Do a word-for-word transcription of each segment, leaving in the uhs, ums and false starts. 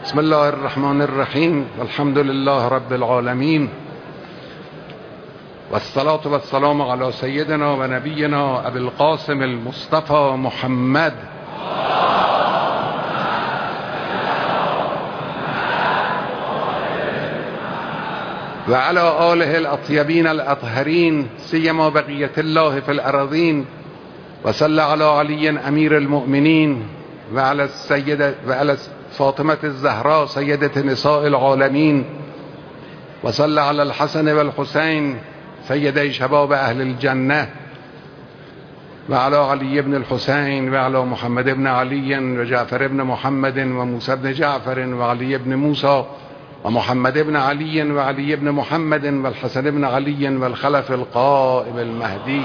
بسم الله الرحمن الرحيم، والحمد لله رب العالمين، والصلاة والسلام على سيدنا ونبينا أبي القاسم المصطفى محمد وعلى آله الأطيبين الأطهرين، سيما بقية الله في الأراضين، وصلى على علي أمير المؤمنين وعلى السيدة وعلى فاطمة الزهراء سيدة نساء العالمين، وصلى على الحسن والحسين سيدي شباب أهل الجنة، وعلى علي بن الحسين وعلى محمد بن علي وجعفر بن محمد وموسى بن جعفر وعلي بن موسى ومحمد بن علي وعلي بن محمد والحسن بن علي والخلف القائم المهدي.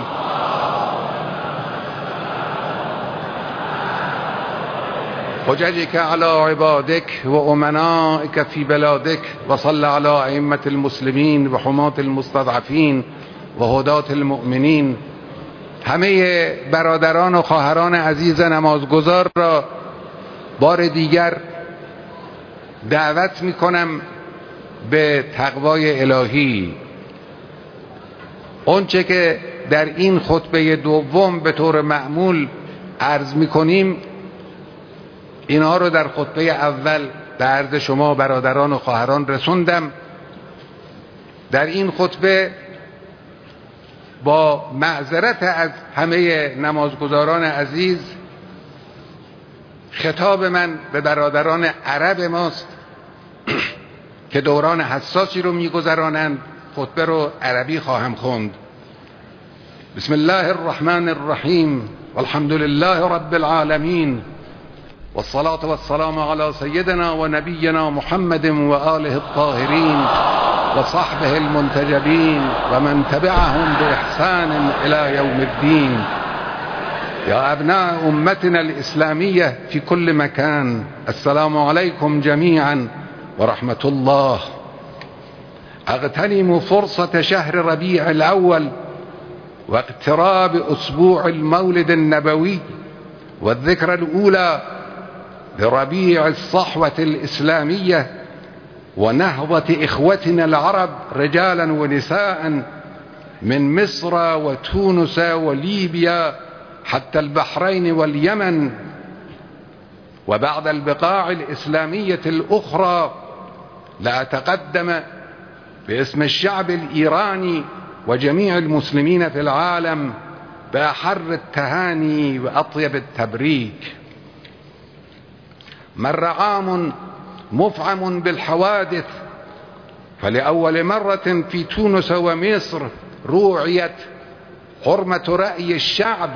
حججك على عبادك وأمنائك في بلادك، وصل على أئمة المسلمين وحماة المستضعفين وهداة المؤمنین. همه برادران و خواهران عزیز نمازگزار را بار دیگر دعوت می کنم به تقوای الهی. آنچه که در این خطبه دوم به طور معمول عرض می کنیم، اینها رو در خطبه اول به عرض شما برادران و خواهران رسوندم. در این خطبه با معذرت از همه نمازگزاران عزیز، خطاب من به برادران عرب ماست که دوران حساسی رو میگذرانند. خطبه رو عربی خواهم خوند. بسم الله الرحمن الرحیم، والحمد لله رب العالمین، والصلاة والسلام على سيدنا ونبينا محمد وآله الطاهرين وصحبه المنتجبين ومن تبعهم بإحسان إلى يوم الدين. يا أبناء أمتنا الإسلامية في كل مكان، السلام عليكم جميعا ورحمة الله. أغتنم فرصة شهر ربيع الأول واقتراب أسبوع المولد النبوي والذكرى الأولى لربيع الصحوة الإسلامية ونهضة إخوتنا العرب رجالا ونساء من مصر وتونس وليبيا حتى البحرين واليمن وبعض البقاع الإسلامية الأخرى، لأتقدم باسم الشعب الإيراني وجميع المسلمين في العالم بأحر التهاني وأطيب التبريك. مر عام مفعم بالحوادث، فلأول مرة في تونس ومصر روعيت حرمة رأي الشعب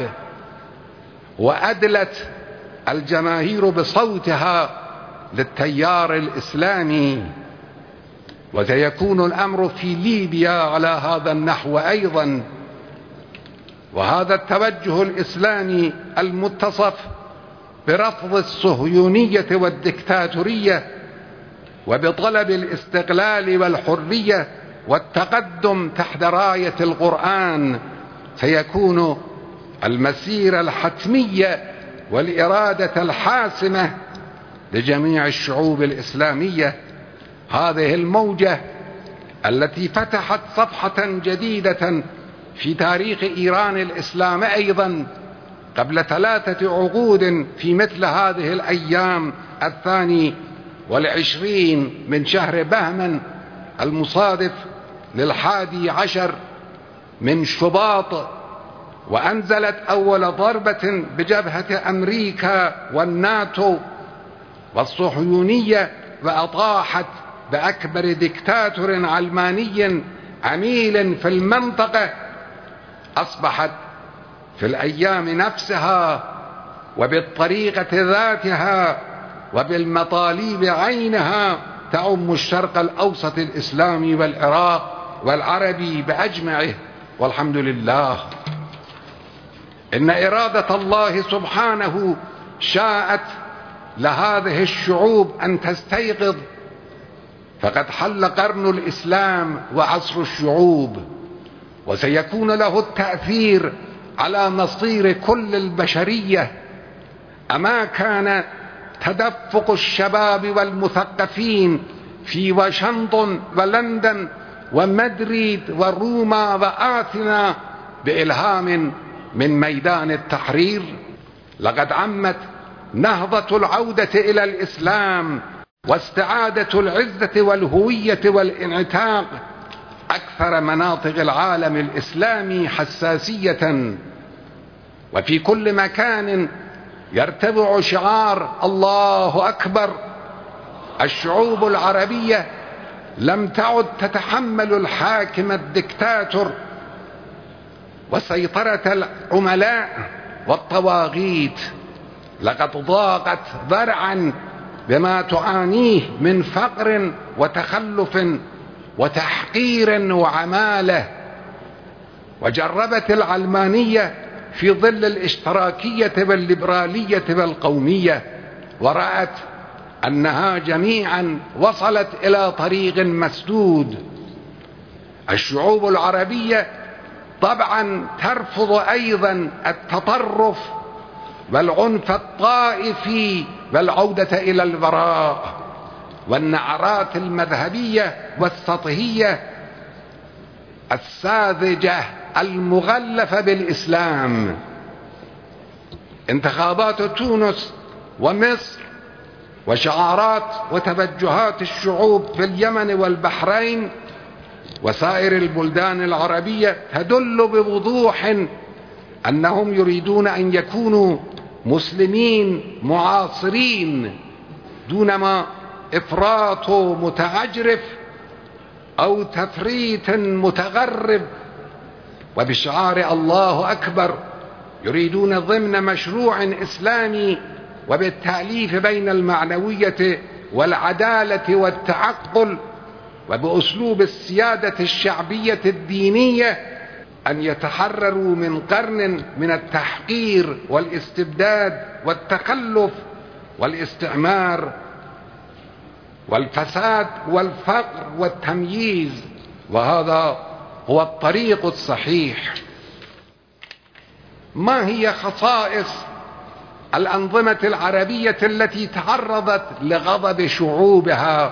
وأدلت الجماهير بصوتها للتيار الإسلامي، وسيكون الأمر في ليبيا على هذا النحو أيضا. وهذا التوجه الإسلامي المتصف برفض الصهيونية والدكتاتورية وبطلب الاستقلال والحرية والتقدم تحت راية القرآن سيكون المسيرة الحتمية والإرادة الحاسمة لجميع الشعوب الإسلامية. هذه الموجة التي فتحت صفحة جديدة في تاريخ إيران الإسلام أيضا قبل ثلاثة عقود في مثل هذه الأيام الثاني والعشرين من شهر بهمن المصادف للحادي عشر من شباط، وأنزلت أول ضربة بجبهة أمريكا والناتو والصهيونية، وأطاحت بأكبر دكتاتور علماني عميل في المنطقة. أصبحت في الأيام نفسها وبالطريقة ذاتها وبالمطالب عينها تعم الشرق الأوسط الإسلامي والعراق والعربي بأجمعه، والحمد لله. إن إرادة الله سبحانه شاءت لهذه الشعوب أن تستيقظ، فقد حل قرن الإسلام وعصر الشعوب، وسيكون له التأثير على مصير كل البشرية. أما كان تدفق الشباب والمثقفين في واشنطن ولندن ومدريد وروما وآثينا بإلهام من ميدان التحرير. لقد عمت نهضة العودة إلى الإسلام واستعادة العزة والهوية والانعتاق أكثر مناطق العالم الإسلامي حساسية، وفي كل مكان يرتفع شعار الله أكبر. الشعوب العربية لم تعد تتحمل الحاكم الدكتاتور وسيطرة العملاء والطواغيت. لقد ضاقت ذرعا بما تعانيه من فقر وتخلف وتحقير وعمالة، وجربت العلمانية في ظل الاشتراكية والليبرالية والقومية، ورأت أنها جميعا وصلت إلى طريق مسدود. الشعوب العربية طبعا ترفض أيضا التطرف والعنف الطائفي والعودة إلى الوراء والنعرات المذهبية والسطحية الساذجة المغلفة بالإسلام. انتخابات تونس ومصر وشعارات وتوجهات الشعوب في اليمن والبحرين وسائر البلدان العربية تدل بوضوح أنهم يريدون أن يكونوا مسلمين معاصرين دونما إفراط متعجرف أو تفريط متغرب. وبشعار الله أكبر يريدون ضمن مشروع إسلامي وبالتأليف بين المعنوية والعدالة والتعقل وبأسلوب السيادة الشعبية الدينية أن يتحرروا من قرن من التحقير والاستبداد والتخلف والاستعمار والفساد والفقر والتمييز، وهذا هو الطريق الصحيح. ما هي خصائص الأنظمة العربية التي تعرضت لغضب شعوبها؟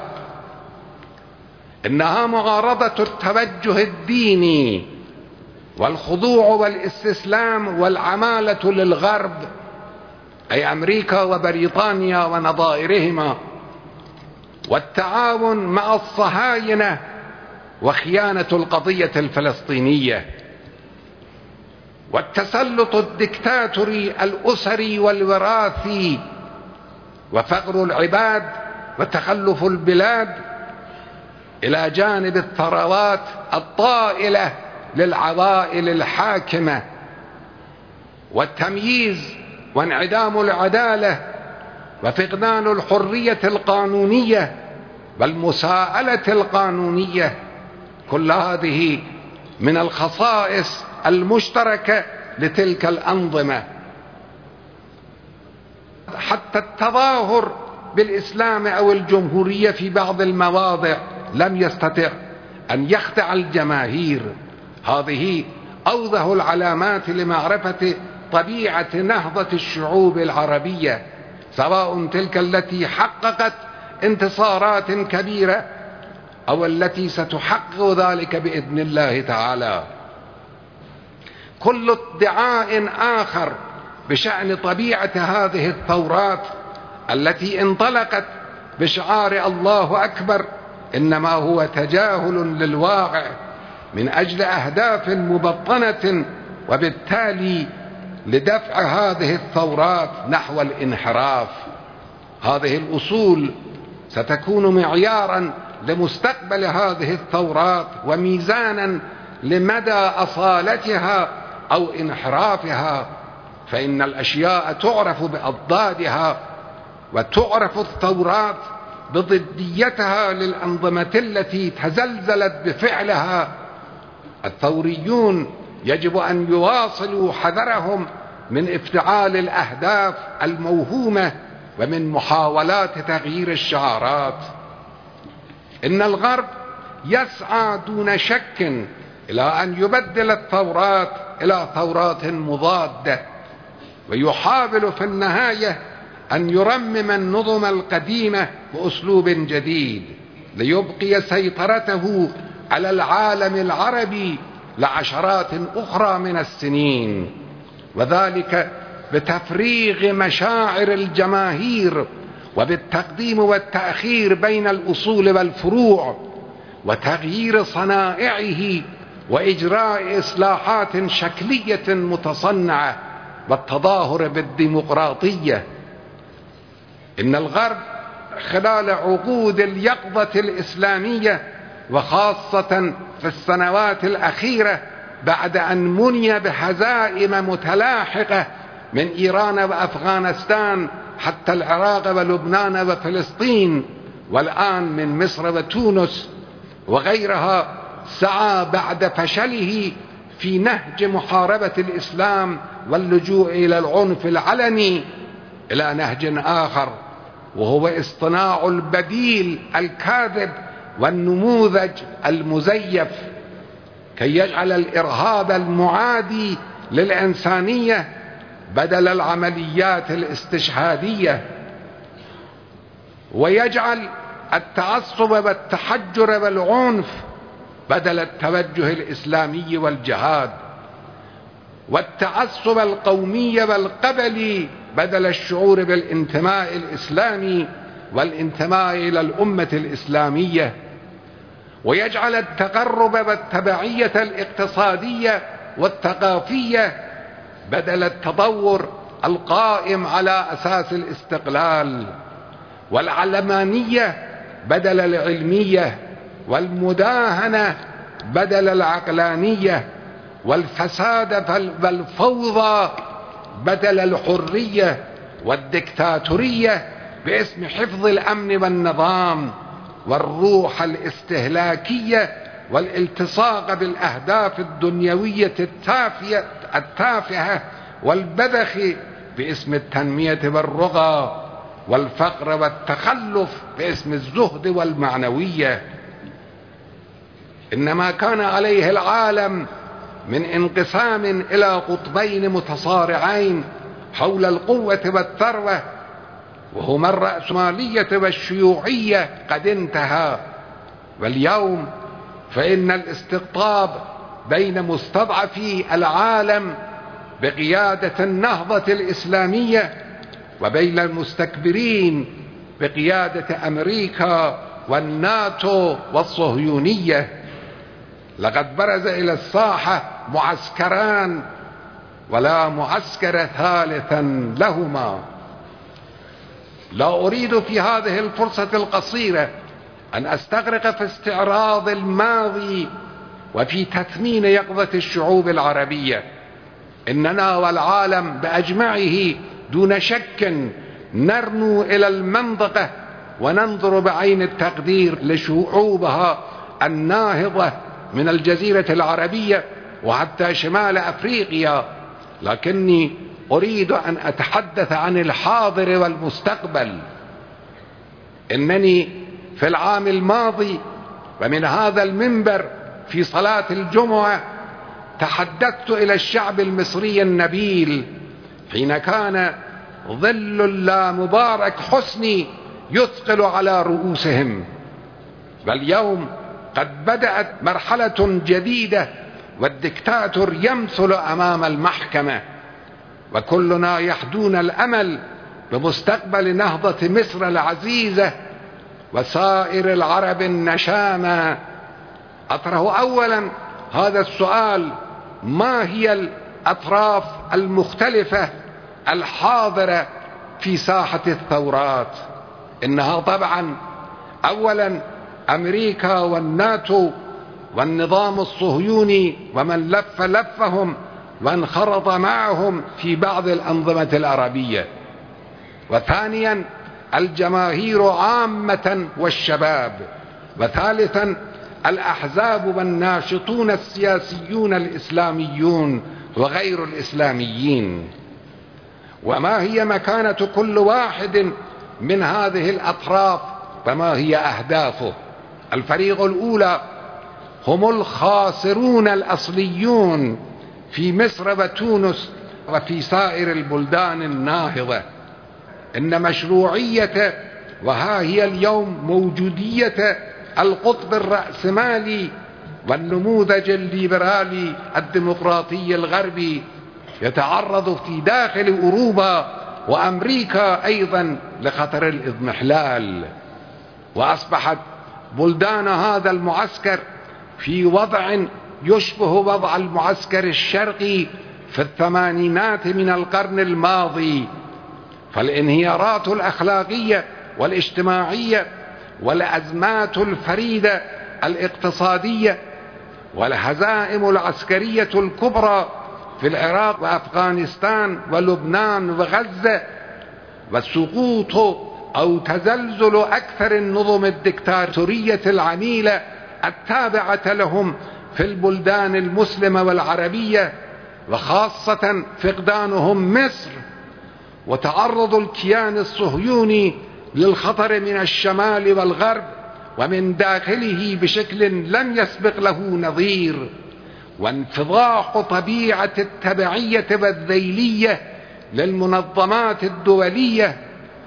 إنها معارضة التوجه الديني والخضوع والاستسلام والعمالة للغرب، أي أمريكا وبريطانيا ونظائرهما، والتعاون مع الصهاينة وخيانة القضية الفلسطينية، والتسلط الدكتاتوري الأسري والوراثي، وفقر العباد وتخلف البلاد، إلى جانب الثروات الطائلة للعوائل الحاكمة، والتمييز وانعدام العدالة وفقدان الحرية القانونية والمساءلة القانونية. كل هذه من الخصائص المشتركة لتلك الأنظمة. حتى التظاهر بالإسلام أو الجمهورية في بعض المواضع لم يستطع أن يخدع الجماهير. هذه أوضح العلامات لمعرفة طبيعة نهضة الشعوب العربية، سواء تلك التي حققت انتصارات كبيرة أو التي ستحقق ذلك بإذن الله تعالى. كل ادعاء آخر بشأن طبيعة هذه الثورات التي انطلقت بشعار الله أكبر إنما هو تجاهل للواقع من أجل أهداف مبطنة، وبالتالي لدفع هذه الثورات نحو الانحراف. هذه الأصول ستكون معيارا لمستقبل هذه الثورات وميزانا لمدى أصالتها أو انحرافها، فإن الأشياء تعرف بأضدادها، وتعرف الثورات بضديتها للأنظمة التي تزلزلت بفعلها. الثوريون يجب أن يواصلوا حذرهم من افتعال الأهداف الموهومة ومن محاولات تغيير الشعارات. إن الغرب يسعى دون شك إلى أن يبدل الثورات إلى ثورات مضادة، ويحاول في النهاية أن يرمم النظم القديمة بأسلوب جديد ليبقي سيطرته على العالم العربي لعشرات أخرى من السنين، وذلك بتفريغ مشاعر الجماهير وبالتقديم والتأخير بين الأصول والفروع وتغيير صنائعه وإجراء إصلاحات شكلية متصنعة والتظاهر بالديمقراطية. إن الغرب خلال عقود اليقظة الإسلامية وخاصة في السنوات الأخيرة بعد أن مني بهزائم متلاحقة من إيران وأفغانستان حتى العراق ولبنان وفلسطين والآن من مصر وتونس وغيرها، سعى بعد فشله في نهج محاربة الإسلام واللجوء إلى العنف العلني إلى نهج آخر، وهو اصطناع البديل الكاذب والنموذج المزيف كي يجعل الإرهاب المعادي للإنسانية بدل العمليات الاستشهادية، ويجعل التعصب والتحجر والعنف بدل التوجه الإسلامي والجهاد، والتعصب القومي والقبلي بدل الشعور بالانتماء الإسلامي والانتماء إلى الأمة الإسلامية، ويجعل التقرب والتبعية الاقتصادية والثقافية بدل التطور القائم على أساس الاستقلال، والعلمانية بدل العلمية، والمداهنة بدل العقلانية، والفساد والفوضى بدل الحرية، والدكتاتورية باسم حفظ الأمن والنظام، والروح الاستهلاكية والالتصاق بالأهداف الدنيوية التافهة, التافهة والبذخ باسم التنمية والرغى، والفقر والتخلف باسم الزهد والمعنوية. إنما كان عليه العالم من انقسام إلى قطبين متصارعين حول القوة والثروة وهما الرأسمالية والشيوعية قد انتهى، واليوم فإن الاستقطاب بين مستضعفي العالم بقيادة النهضة الإسلامية وبين المستكبرين بقيادة أمريكا والناتو والصهيونية. لقد برز إلى الساحة معسكران ولا معسكر ثالثا لهما. لا أريد في هذه الفرصة القصيرة أن أستغرق في استعراض الماضي وفي تثمين يقظة الشعوب العربية. إننا والعالم بأجمعه دون شك نرنو إلى المنطقة وننظر بعين التقدير لشعوبها الناهضة من الجزيرة العربية وحتى شمال أفريقيا، لكني أريد أن أتحدث عن الحاضر والمستقبل. إنني في العام الماضي ومن هذا المنبر في صلاة الجمعة تحدثت إلى الشعب المصري النبيل حين كان ظل لا مبارك حسني يثقل على رؤوسهم، واليوم قد بدأت مرحلة جديدة والدكتاتور يمثل أمام المحكمة، وكلنا يحدون الأمل بمستقبل نهضة مصر العزيزة وسائر العرب النشامى. أطرح أولا هذا السؤال: ما هي الأطراف المختلفة الحاضرة في ساحة الثورات؟ إنها طبعا أولا أمريكا والناتو والنظام الصهيوني ومن لف لفهم وانخرط معهم في بعض الأنظمة العربية، وثانيا الجماهير عامة والشباب، وثالثا الأحزاب والناشطون السياسيون الإسلاميون وغير الإسلاميين. وما هي مكانة كل واحد من هذه الأطراف وما هي أهدافه؟ الفريق الأولى هم الخاسرون الأصليون في مصر وتونس وفي سائر البلدان الناهضة. إن مشروعية وها هي اليوم موجودية القطب الرأسمالي والنموذج الليبرالي الديمقراطي الغربي يتعرض في داخل أوروبا وأمريكا أيضا لخطر الإضمحلال، وأصبحت بلدان هذا المعسكر في وضع يشبه وضع المعسكر الشرقي في الثمانينات من القرن الماضي. فالانهيارات الأخلاقية والاجتماعية والأزمات الفريدة الاقتصادية والهزائم العسكرية الكبرى في العراق وأفغانستان ولبنان وغزة، والسقوط أو تزلزل أكثر النظم الدكتاتورية العميلة التابعة لهم في البلدان المسلمة والعربية، وخاصة فقدانهم مصر، وتعرض الكيان الصهيوني للخطر من الشمال والغرب ومن داخله بشكل لم يسبق له نظير، وانفضاح طبيعة التبعية والذيلية للمنظمات الدولية،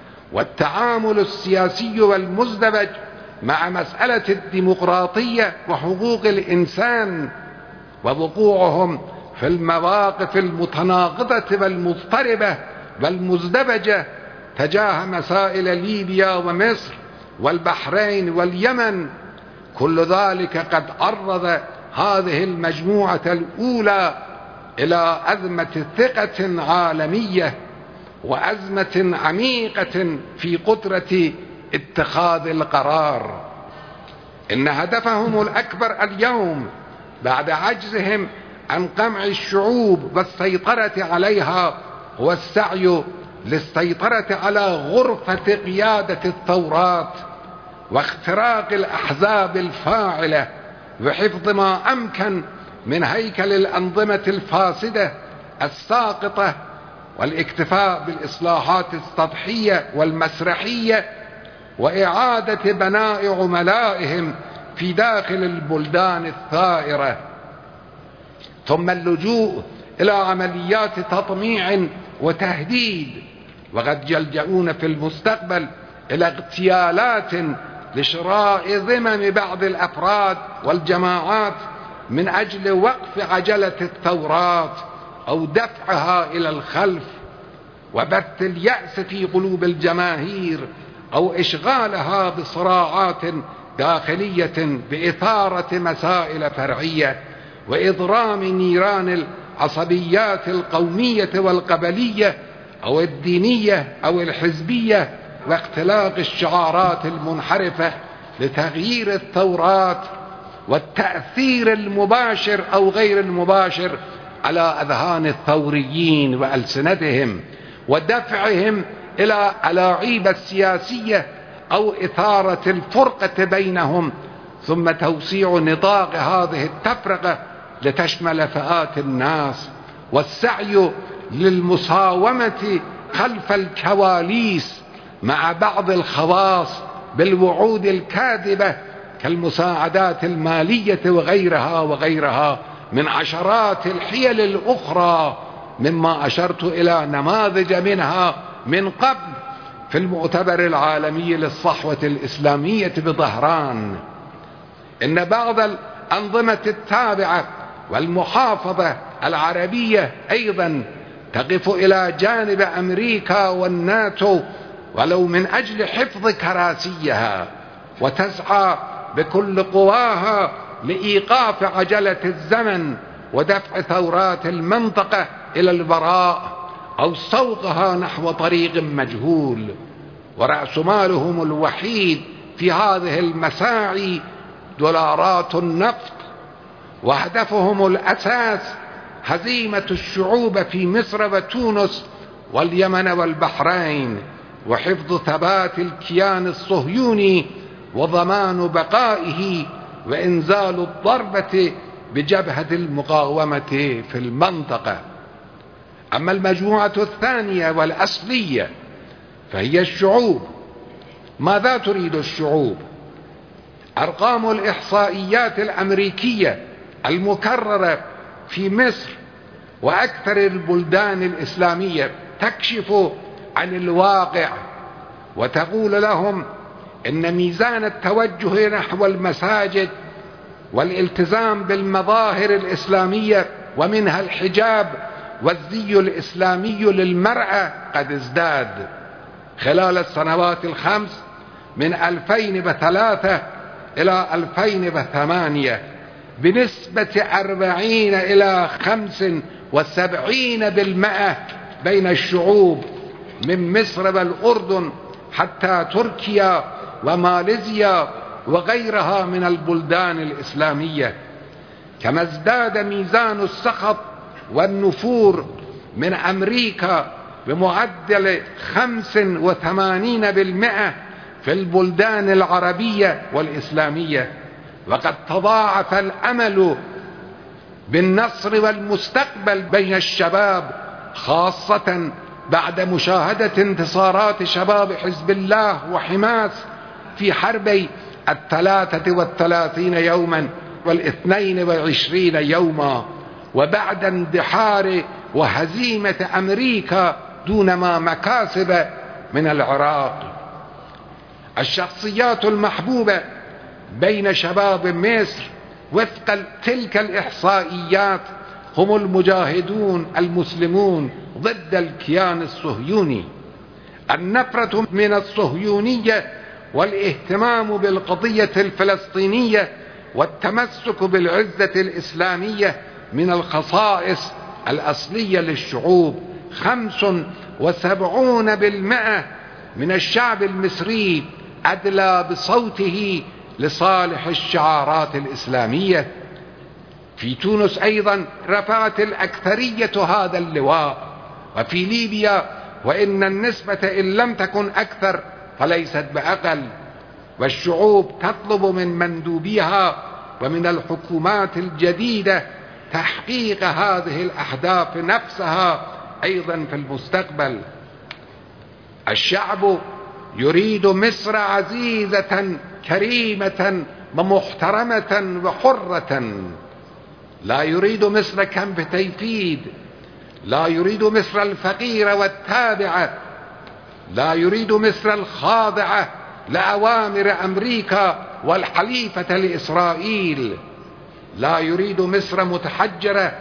والتعامل السياسي والمزدوج مع مسألة الديمقراطية وحقوق الإنسان، ووقوعهم في المواقف المتناقضة والمضطربة والمزدوجة تجاه مسائل ليبيا ومصر والبحرين واليمن. كل ذلك قد عرض هذه المجموعة الأولى إلى أزمة ثقة عالمية وأزمة عميقة في قدرة اتخاذ القرار. إن هدفهم الأكبر اليوم بعد عجزهم عن قمع الشعوب والسيطرة عليها هو السعي للسيطرة على غرفة قيادة الثورات واختراق الأحزاب الفاعلة وحفظ ما أمكن من هيكل الأنظمة الفاسدة الساقطة، والاكتفاء بالإصلاحات السطحية والمسرحية، وإعادة بناء عملائهم في داخل البلدان الثائرة، ثم اللجوء إلى عمليات تطميع وتهديد، وقد يلجؤون في المستقبل إلى اغتيالات لشراء ذمم بعض الأفراد والجماعات من أجل وقف عجلة الثورات أو دفعها إلى الخلف، وبث اليأس في قلوب الجماهير أو إشغالها بصراعات داخلية بإثارة مسائل فرعية وإضرام نيران العصبيات القومية والقبلية أو الدينية أو الحزبية، واختلاق الشعارات المنحرفة لتغيير الثورات والتأثير المباشر أو غير المباشر على أذهان الثوريين وألسنتهم، ودفعهم إلى ألاعيب السياسية أو إثارة الفرقة بينهم، ثم توسيع نطاق هذه التفرقة لتشمل فئات الناس، والسعي للمساومة خلف الكواليس مع بعض الخواص بالوعود الكاذبة كالمساعدات المالية وغيرها وغيرها من عشرات الحيل الأخرى، مما أشرت إلى نماذج منها من قبل في المؤتمر العالمي للصحوة الإسلامية بظهران. إن بعض الأنظمة التابعة والمحافظة العربية أيضا تقف إلى جانب أمريكا والناتو ولو من أجل حفظ كراسيها، وتسعى بكل قواها لإيقاف عجلة الزمن ودفع ثورات المنطقة إلى الوراء أو سوقها نحو طريق مجهول. ورأس مالهم الوحيد في هذه المساعي دولارات النفط، وهدفهم الأساس هزيمة الشعوب في مصر وتونس واليمن والبحرين، وحفظ ثبات الكيان الصهيوني وضمان بقائه وإنزال الضربة بجبهة المقاومة في المنطقة. أما المجموعة الثانية والأصلية فهي الشعوب. ماذا تريد الشعوب؟ أرقام الإحصائيات الأمريكية المكررة في مصر وأكثر البلدان الإسلامية تكشف عن الواقع، وتقول لهم إن ميزان التوجه نحو المساجد والالتزام بالمظاهر الإسلامية ومنها الحجاب والزي الإسلامي للمرأة قد ازداد خلال السنوات الخمس من ألفين وثلاثة إلى ألفين وثمانية بنسبة أربعين إلى خمس وسبعين بالمئة بين الشعوب من مصر والأردن حتى تركيا وماليزيا وغيرها من البلدان الإسلامية. كما ازداد ميزان السخط والنفور من أمريكا بمعدل خمس وثمانين بالمئة في البلدان العربية والإسلامية. وقد تضاعف الأمل بالنصر والمستقبل بين الشباب، خاصة بعد مشاهدة انتصارات شباب حزب الله وحماس في حربي الثلاثة والثلاثين يوما والاثنين وعشرين يوما، وبعد اندحار وهزيمة أمريكا دون ما مكاسب من العراق. الشخصيات المحبوبة بين شباب مصر وفق تلك الإحصائيات هم المجاهدون المسلمون ضد الكيان الصهيوني. النفرة من الصهيونية والاهتمام بالقضية الفلسطينية والتمسك بالعزة الإسلامية من الخصائص الأصلية للشعوب. خمس وسبعون بالمئة من الشعب المصري أدلى بصوته لصالح الشعارات الإسلامية. في تونس أيضا رفعت الأكثرية هذا اللواء، وفي ليبيا وإن النسبة إن لم تكن أكثر فليست بأقل. والشعوب تطلب من مندوبيها ومن الحكومات الجديدة تحقيق هذه الأهداف نفسها أيضا في المستقبل. الشعب يريد مصر عزيزة كريمة ومحترمة وحرة، لا يريد مصر كنف تيفيد، لا يريد مصر الفقيرة والتابعة، لا يريد مصر الخاضعة لأوامر أمريكا والحليفة لإسرائيل، لا يريد مصر متحجرة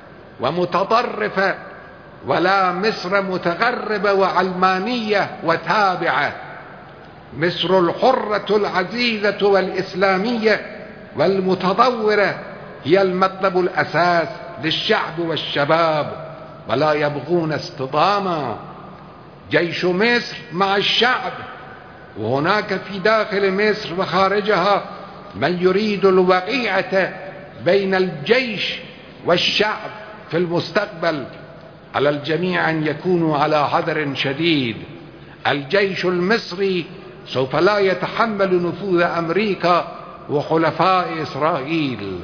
ومتطرفة، ولا مصر متغربة وعلمانية وتابعة. مصر الحرة العزيزة والإسلامية والمتطورة هي المطلب الأساس للشعب والشباب، ولا يبغون اصطداما. جيش مصر مع الشعب، وهناك في داخل مصر وخارجها من يريد الوقيعة بين الجيش والشعب في المستقبل. على الجميع أن يكونوا على حذر شديد. الجيش المصري سوف لا يتحمل نفوذ أمريكا وحلفاء إسرائيل.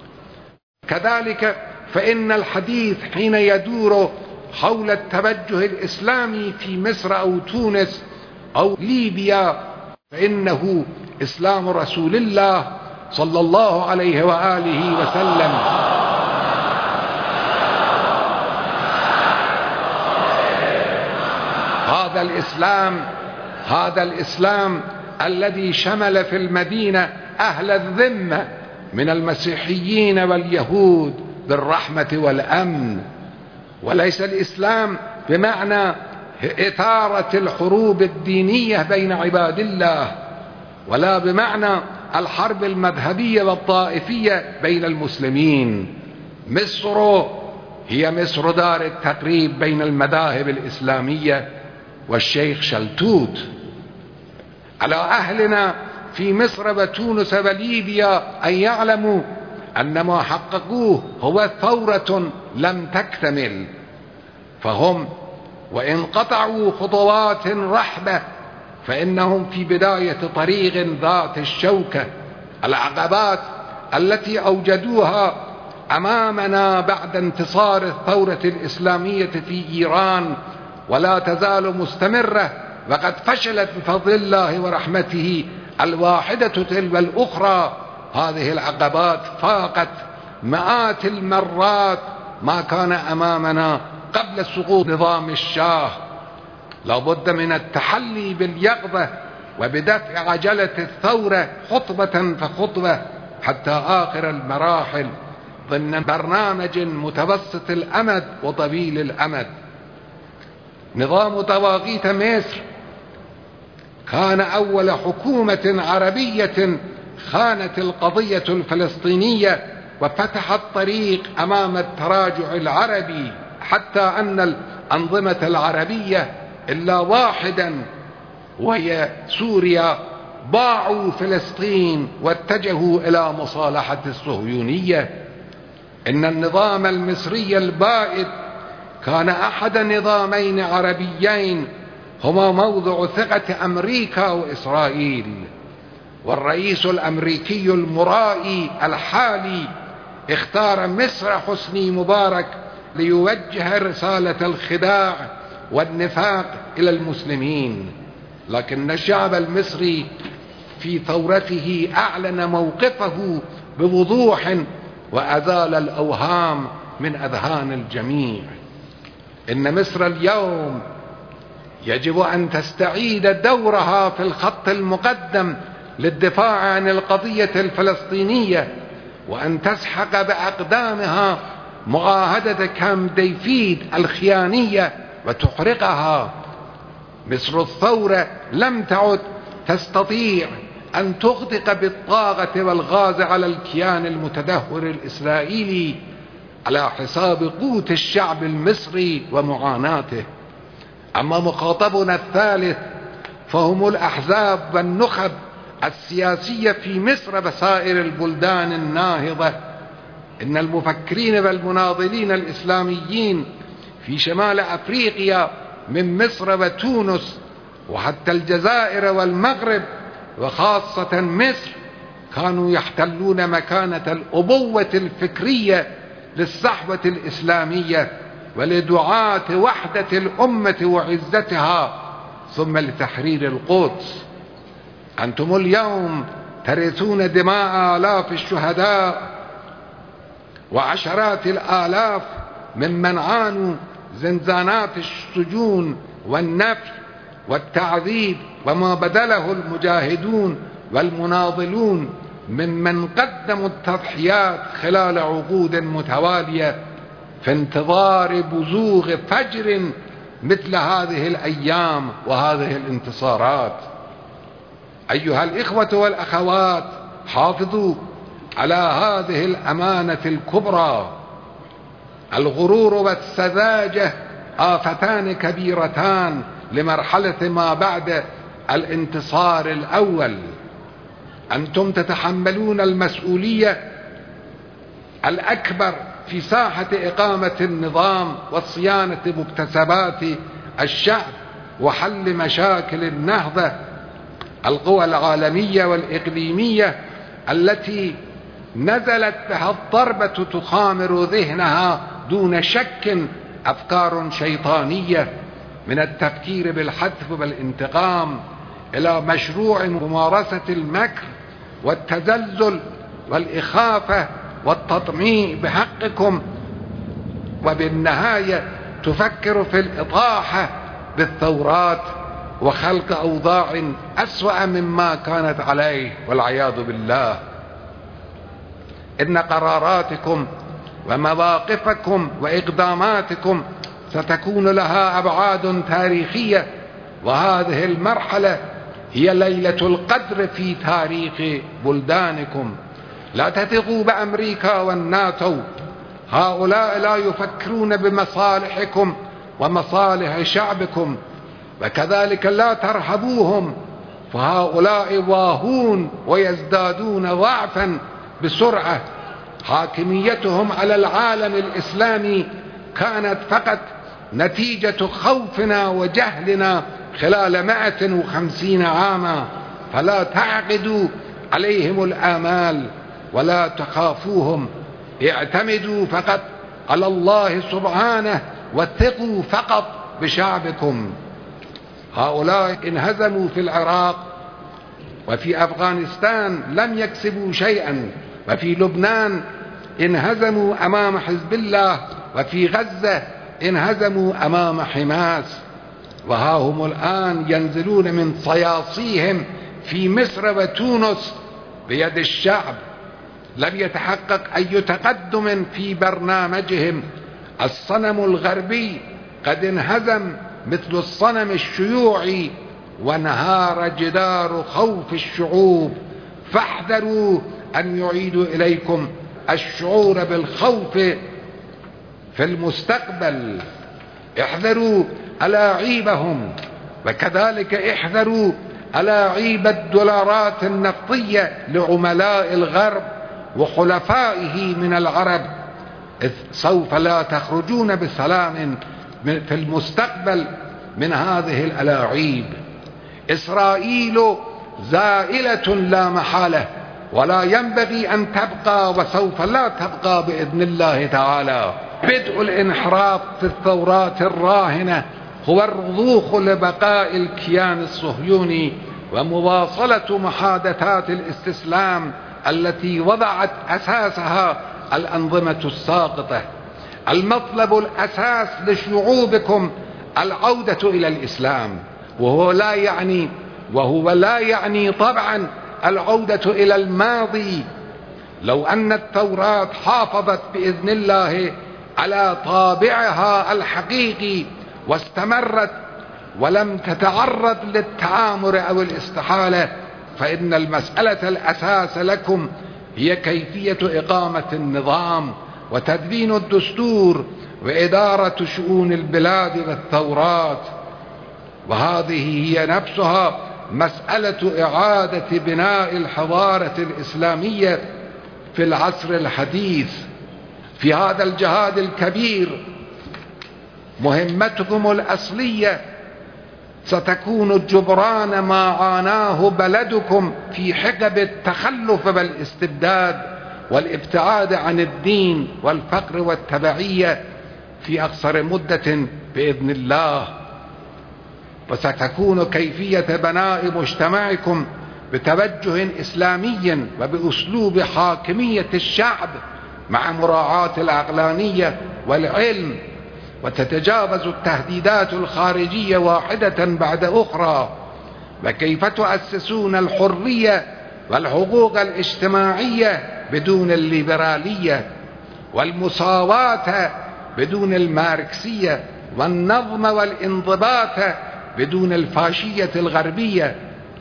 كذلك فإن الحديث حين يدور حول التوجه الإسلامي في مصر أو تونس أو ليبيا فإنه إسلام رسول الله صلى الله عليه وآله وسلم. هذا الإسلام هذا الإسلام الذي شمل في المدينة أهل الذمة من المسيحيين واليهود بالرحمة والأمن، وليس الإسلام بمعنى إثارة الحروب الدينية بين عباد الله، ولا بمعنى الحرب المذهبية والطائفية بين المسلمين. مصر هي مصر دار التقريب بين المذاهب الإسلامية والشيخ شلتوت. على أهلنا في مصر وتونس وليبيا أن يعلموا أن ما حققوه هو ثورة لم تكتمل، فهم وإن قطعوا خطوات رحبة فإنهم في بداية طريق ذات الشوكة. العقبات التي أوجدوها أمامنا بعد انتصار الثورة الإسلامية في إيران ولا تزال مستمرة، وقد فشلت بفضل الله ورحمته الواحدة تلو الأخرى. هذه العقبات فاقت مئات المرات ما كان أمامنا قبل سقوط نظام الشاه. لا بد من التحلي باليقظة وبدفع عجلة الثورة خطوة فخطوة حتى آخر المراحل ضمن برنامج متوسط الأمد وطويل الأمد. نظام طواغيت مصر كان أول حكومة عربية خانت القضية الفلسطينية وفتح الطريق أمام التراجع العربي، حتى أن الأنظمة العربية إلا واحدا وهي سوريا باعوا فلسطين واتجهوا إلى مصالحة الصهيونية. إن النظام المصري البائد كان أحد نظامين عربيين هما موضع ثقة أمريكا وإسرائيل، والرئيس الأمريكي المرائي الحالي اختار مصر حسني مبارك ليوجه رسالة الخداع والنفاق إلى المسلمين. لكن الشعب المصري في ثورته أعلن موقفه بوضوح وأزال الأوهام من أذهان الجميع. إن مصر اليوم يجب أن تستعيد دورها في الخط المقدم للدفاع عن القضية الفلسطينية، وأن تسحق بأقدامها معاهدة كامب ديفيد الخيانية وتحرقها. مصر الثورة لم تعد تستطيع أن تغدق بالطاقة والغاز على الكيان المتدهور الإسرائيلي على حساب قوت الشعب المصري ومعاناته. أما مخاطبنا الثالث فهم الأحزاب والنخب السياسية في مصر وسائر البلدان الناهضة. إن المفكرين والمناضلين الإسلاميين في شمال أفريقيا من مصر وتونس وحتى الجزائر والمغرب وخاصة مصر كانوا يحتلون مكانة الأبوة الفكرية للصحوة الإسلامية ولدعاة وحدة الأمة وعزتها ثم لتحرير القدس. أنتم اليوم ترثون دماء آلاف الشهداء وعشرات الآلاف ممن عانوا زنزانات السجون والنفي والتعذيب وما بذله المجاهدون والمناضلون ممن قدموا التضحيات خلال عقود متوالية في انتظار بزوغ فجر مثل هذه الأيام وهذه الانتصارات. أيها الإخوة والأخوات، حافظوا على هذه الأمانة الكبرى. الغرور والسذاجة آفتان كبيرتان لمرحلة ما بعد الانتصار الأول. أنتم تتحملون المسؤولية الأكبر في ساحة إقامة النظام وصيانة مكتسبات الشعب وحل مشاكل النهضة. القوى العالمية والإقليمية التي نزلت بها الضربة تخامر ذهنها دون شك أفكار شيطانية، من التفكير بالحتف والانتقام إلى مشروع ممارسة المكر والتزلزل والإخافة والتطميع بحقكم، وبالنهاية تفكر في الإطاحة بالثورات وخلق أوضاع أسوأ مما كانت عليه والعياذ بالله. إن قراراتكم ومواقفكم وإقداماتكم ستكون لها أبعاد تاريخية، وهذه المرحلة هي ليلة القدر في تاريخ بلدانكم. لا تثقوا بأمريكا والناتو، هؤلاء لا يفكرون بمصالحكم ومصالح شعبكم، وكذلك لا ترهبوهم، فهؤلاء واهون ويزدادون ضعفا بسرعة. حاكميتهم على العالم الإسلامي كانت فقط نتيجة خوفنا وجهلنا خلال مائة وخمسين عاما، فلا تعقدوا عليهم الآمال ولا تخافوهم. اعتمدوا فقط على الله سبحانه وثقوا فقط بشعبكم. هؤلاء انهزموا في العراق وفي أفغانستان لم يكسبوا شيئا، وفي لبنان انهزموا أمام حزب الله، وفي غزة انهزموا أمام حماس. وها هم الآن ينزلون من صياصيهم في مصر وتونس بيد الشعب. لم يتحقق أي تقدم في برنامجهم. الصنم الغربي قد انهزم مثل الصنم الشيوعي، وانهار جدار خوف الشعوب، فاحذروا أن يعيدوا إليكم الشعور بالخوف في المستقبل. احذروا ألاعيبهم، وكذلك احذروا ألاعيب الدولارات النفطية لعملاء الغرب وحلفائه من العرب، إذ سوف لا تخرجون بسلام في المستقبل من هذه الألاعيب. إسرائيل زائلة لا محالة، ولا ينبغي أن تبقى، وسوف لا تبقى بإذن الله تعالى. بدء الانحراف في الثورات الراهنة هو الرضوخ لبقاء الكيان الصهيوني ومواصلة محادثات الاستسلام التي وضعت أساسها الأنظمة الساقطة. المطلب الأساس لشعوبكم العودة إلى الإسلام، وهو لا يعني وهو لا يعني طبعا العودة إلى الماضي. لو أن التوراة حافظت بإذن الله على طابعها الحقيقي واستمرت ولم تتعرض للتآمر أو الاستحالة، فإن المسألة الأساس لكم هي كيفية إقامة النظام وتدوين الدستور وإدارة شؤون البلاد والثورات. وهذه هي نفسها مسألة إعادة بناء الحضارة الإسلامية في العصر الحديث. في هذا الجهاد الكبير مهمتكم الأصلية ستكون جبران ما عاناه بلدكم في حقب التخلف والاستبداد والابتعاد عن الدين والفقر والتبعية في أقصر مدة بإذن الله. وستكون كيفية بناء مجتمعكم بتوجه إسلامي وبأسلوب حاكمية الشعب مع مراعاة العقلانية والعلم، وتتجاوز التهديدات الخارجية واحدة بعد أخرى. وكيف تؤسسون الحرية والحقوق الاجتماعية بدون الليبرالية، والمساواة بدون الماركسية، والنظم والانضباط بدون الفاشية الغربية.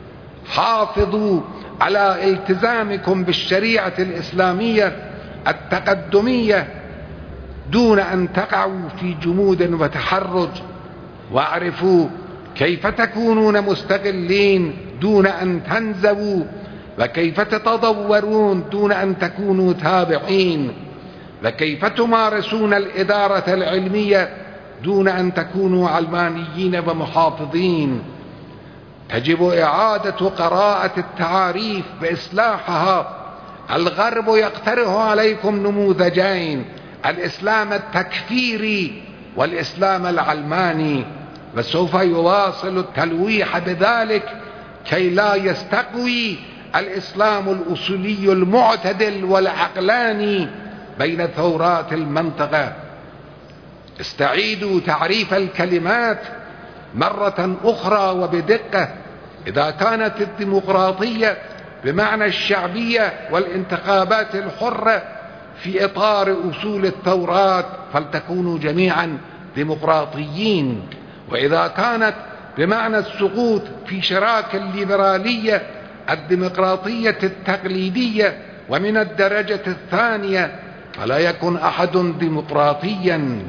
حافظوا على التزامكم بالشريعة الإسلامية التقدمية دون أن تقعوا في جمود وتحرج، واعرفوا كيف تكونون مستقلين دون أن تنزووا، وكيف تتطورون دون أن تكونوا تابعين، وكيف تمارسون الإدارة العلمية دون أن تكونوا علمانيين ومحافظين. تجب إعادة قراءة التعاريف وإصلاحها. الغرب يقترح عليكم نموذجين: الإسلام التكفيري والإسلام العلماني، وسوف يواصل التلويح بذلك كي لا يستقوي الإسلام الأصولي المعتدل والعقلاني بين ثورات المنطقة. استعيدوا تعريف الكلمات مرة أخرى وبدقة. إذا كانت الديمقراطية بمعنى الشعبية والانتخابات الحرة في إطار أصول الثورات فلتكونوا جميعا ديمقراطيين، وإذا كانت بمعنى السقوط في شراك الليبرالية الديمقراطية التقليدية ومن الدرجة الثانية فلا يكن أحد ديمقراطيا.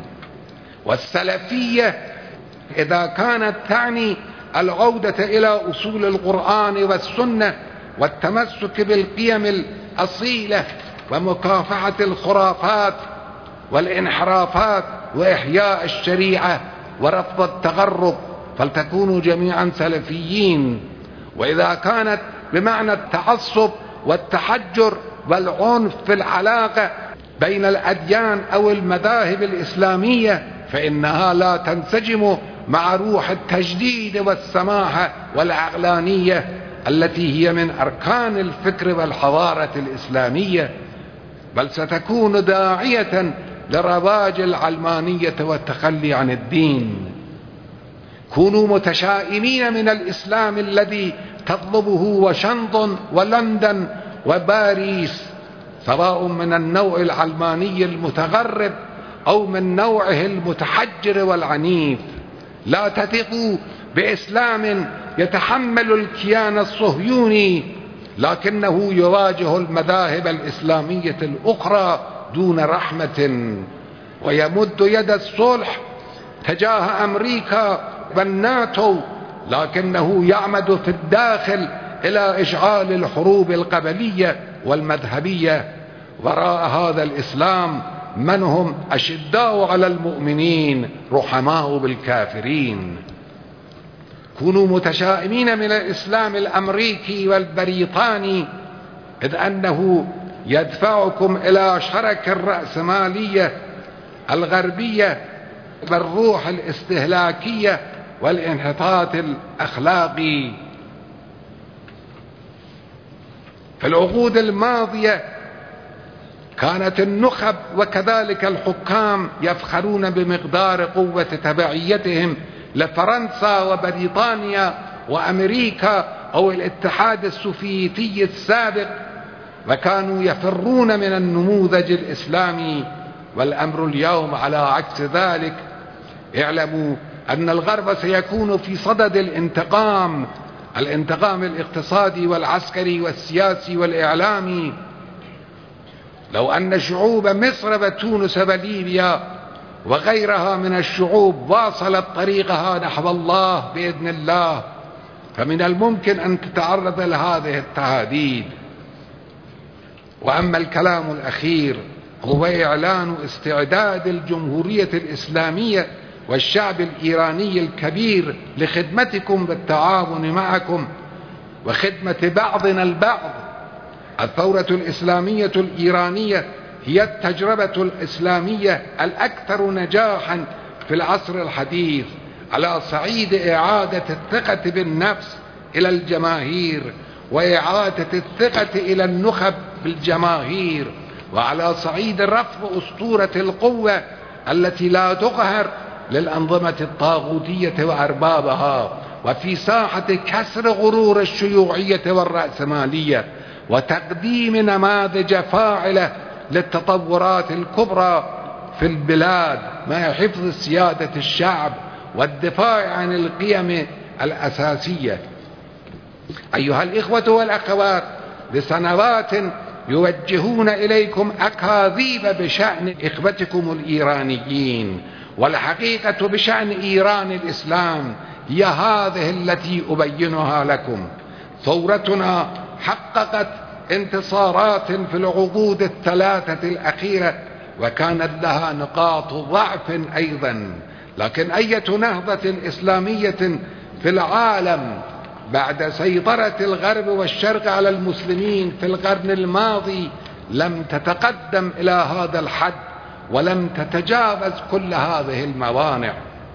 والسلفية إذا كانت تعني العودة إلى أصول القرآن والسنة والتمسك بالقيم الأصيلة ومكافحة الخرافات والانحرافات وإحياء الشريعة ورفض التغرب فلتكونوا جميعا سلفيين. وإذا كانت بمعنى التعصب والتحجر والعنف في العلاقة بين الأديان أو المذاهب الإسلامية فإنها لا تنسجم مع روح التجديد والسماحة والعقلانية التي هي من أركان الفكر والحضارة الإسلامية، بل ستكون داعية لرواج العلمانية والتخلي عن الدين. كونوا متشائمين من الإسلام الذي تطلبه واشنطن ولندن وباريس، سواء من النوع العلماني المتغرب أو من نوعه المتحجر والعنيف. لا تثقوا بإسلام يتحمل الكيان الصهيوني لكنه يواجه المذاهب الإسلامية الأخرى دون رحمة، ويمد يد الصلح تجاه أمريكا والناتو لكنه يعمد في الداخل إلى إشعال الحروب القبلية والمذهبية. وراء هذا الإسلام من هم أشداء على المؤمنين رحماء بالكافرين. كونوا متشائمين من الإسلام الأمريكي والبريطاني، إذ أنه يدفعكم إلى شرك الرأسمالية الغربية بالروح الاستهلاكية والانحطاط الأخلاقي. في العقود الماضية كانت النخب وكذلك الحكام يفخرون بمقدار قوة تبعيتهم لفرنسا وبريطانيا وأمريكا أو الاتحاد السوفيتي السابق، وكانوا يفرون من النموذج الإسلامي. والأمر اليوم على عكس ذلك. اعلموا أن الغرب سيكون في صدد الانتقام، الانتقام الاقتصادي والعسكري والسياسي والإعلامي. لو أن شعوب مصر وتونس وليبيا وغيرها من الشعوب واصلت طريقها نحو الله بإذن الله، فمن الممكن أن تتعرض لهذه التهديد. وأما الكلام الأخير هو إعلان استعداد الجمهورية الإسلامية والشعب الإيراني الكبير لخدمتكم بالتعاون معكم وخدمة بعضنا البعض. الثورة الإسلامية الإيرانية هي التجربة الإسلامية الأكثر نجاحا في العصر الحديث على صعيد إعادة الثقة بالنفس إلى الجماهير، وإعادة الثقة إلى النخب بالجماهير، وعلى صعيد رفض أسطورة القوة التي لا تقهر للأنظمة الطاغوتية وأربابها، وفي ساحة كسر غرور الشيوعية والرأسمالية، وتقديم نماذج فاعلة للتطورات الكبرى في البلاد مع حفظ سيادة الشعب والدفاع عن القيم الأساسية. أيها الإخوة والأخوات، لسنوات يوجهون إليكم أكاذيب بشأن إخوتكم الإيرانيين، والحقيقة بشأن إيران الإسلام هي هذه التي أبينها لكم. ثورتنا حققت انتصارات في العقود الثلاثة الأخيرة، وكانت لها نقاط ضعف أيضا، لكن أية نهضة إسلامية في العالم بعد سيطرة الغرب والشرق على المسلمين في القرن الماضي لم تتقدم إلى هذا الحد ولم تتجاوز كل هذه الموانع.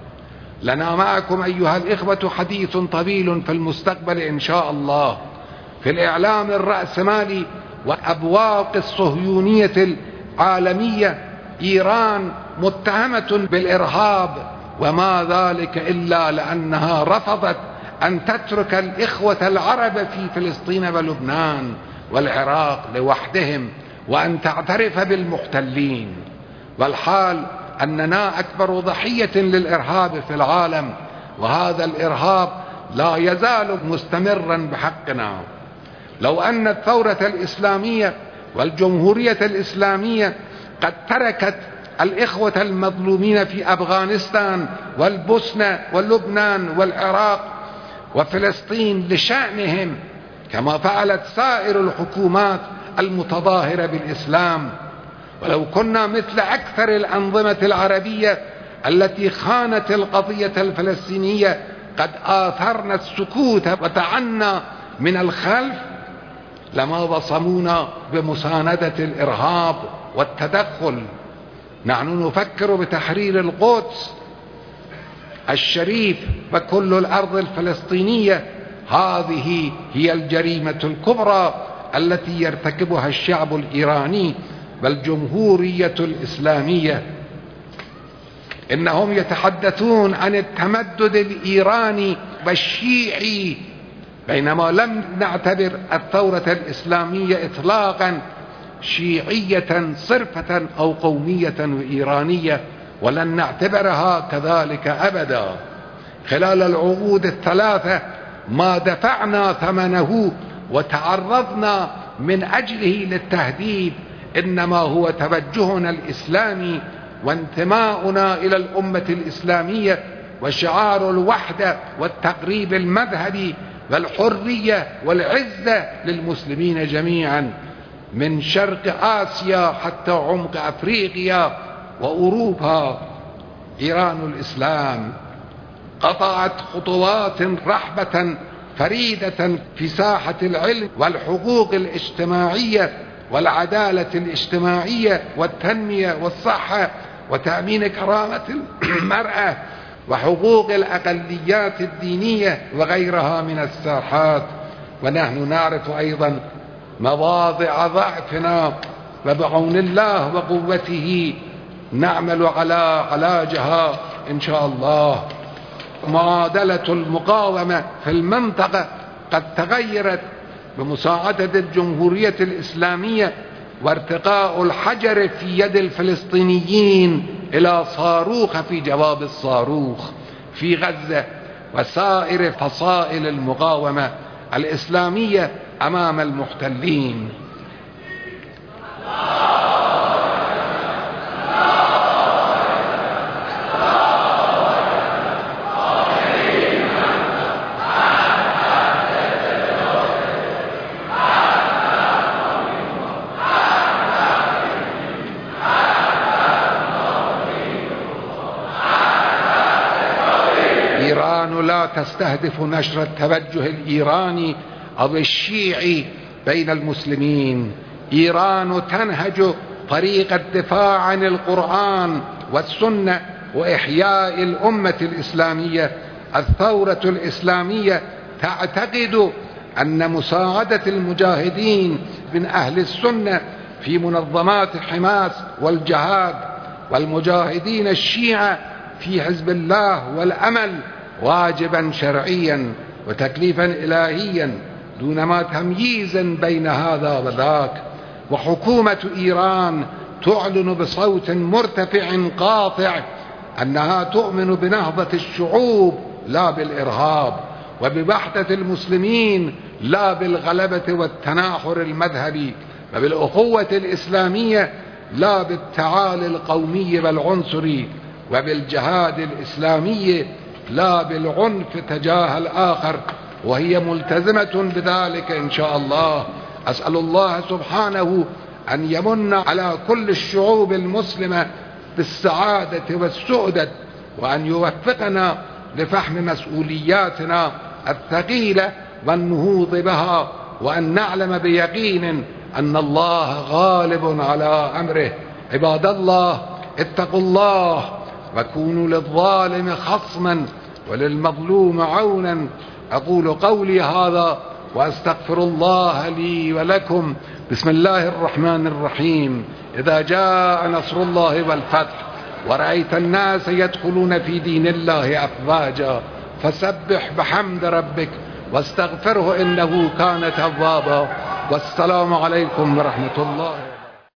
لنا معكم أيها الإخوة حديث طويل في المستقبل إن شاء الله في الإعلام الرأسمالي وأبواق الصهيونية العالمية. إيران متهمة بالإرهاب، وما ذلك إلا لأنها رفضت أن تترك الإخوة العرب في فلسطين ولبنان والعراق لوحدهم، وأن تعترف بالمحتلين. والحال أننا أكبر ضحية للإرهاب في العالم، وهذا الإرهاب لا يزال مستمرا بحقنا. لو أن الثورة الإسلامية والجمهورية الإسلامية قد تركت الإخوة المظلومين في أفغانستان والبوسنة ولبنان والعراق وفلسطين لشأنهم كما فعلت سائر الحكومات المتظاهرة بالإسلام، ولو كنا مثل أكثر الأنظمة العربية التي خانت القضية الفلسطينية قد آثرنا السكوت وتعنى من الخلف، لما وصمونا بمساندة الإرهاب والتدخل. نحن نفكر بتحرير القدس الشريف وكل الأرض الفلسطينية. هذه هي الجريمة الكبرى التي يرتكبها الشعب الإيراني والجمهورية الإسلامية. إنهم يتحدثون عن التمدد الإيراني والشيعي، بينما لم نعتبر الثورة الإسلامية إطلاقا شيعية صرفة أو قومية وإيرانية، ولن نعتبرها كذلك أبدا. خلال العقود الثلاثة ما دفعنا ثمنه وتعرضنا من أجله للتهديد إنما هو توجهنا الإسلامي وانتماؤنا إلى الأمة الإسلامية وشعار الوحدة والتقريب المذهبي والحرية والعزة للمسلمين جميعا من شرق آسيا حتى عمق أفريقيا وأوروبا. إيران الإسلام قطعت خطوات رحبة فريدة في ساحة العلم والحقوق الاجتماعية والعدالة الاجتماعية والتنمية والصحة وتأمين كرامة المرأة وحقوق الأقليات الدينية وغيرها من الساحات. ونحن نعرف أيضا مواضع ضعفنا، وبعون الله وقوته نعمل على علاجها إن شاء الله. معادلة المقاومة في المنطقة قد تغيرت بمساعدة الجمهورية الإسلامية وارتقاء الحجر في يد الفلسطينيين إلى صاروخ في جواب الصاروخ في غزة وسائر فصائل المقاومة الإسلامية أمام المحتلين. إيران لا تستهدف نشر التوجه الإيراني أو الشيعي بين المسلمين. إيران تنهج طريق الدفاع عن القرآن والسنة وإحياء الأمة الإسلامية. الثورة الإسلامية تعتقد أن مساعدة المجاهدين من أهل السنة في منظمات حماس والجهاد والمجاهدين الشيعة في حزب الله والأمل واجبا شرعيا وتكليفا إلهيا دون ما تمييز بين هذا وذاك. وحكومة إيران تعلن بصوت مرتفع قاطع أنها تؤمن بنهضة الشعوب لا بالإرهاب، وبوحدة المسلمين لا بالغلبة والتناحر المذهبي، وبالأخوة الإسلامية لا بالتعالي القومي والعنصري، وبالجهاد الإسلامي لا بالعنف تجاه الآخر، وهي ملتزمة بذلك إن شاء الله. أسأل الله سبحانه أن يمن على كل الشعوب المسلمة بالسعادة والسؤدد، وأن يوفقنا لفهم مسؤولياتنا الثقيلة والنهوض بها، وأن نعلم بيقين أن الله غالب على أمره. عباد الله، اتقوا الله وكونوا للظالم خصما وللمظلوم عونا. أقول قولي هذا وأستغفر الله لي ولكم. بسم الله الرحمن الرحيم. إذا جاء نصر الله والفتح ورأيت الناس يدخلون في دين الله أفواجا فسبح بحمد ربك واستغفره إنه كان توابا. والسلام عليكم ورحمة الله.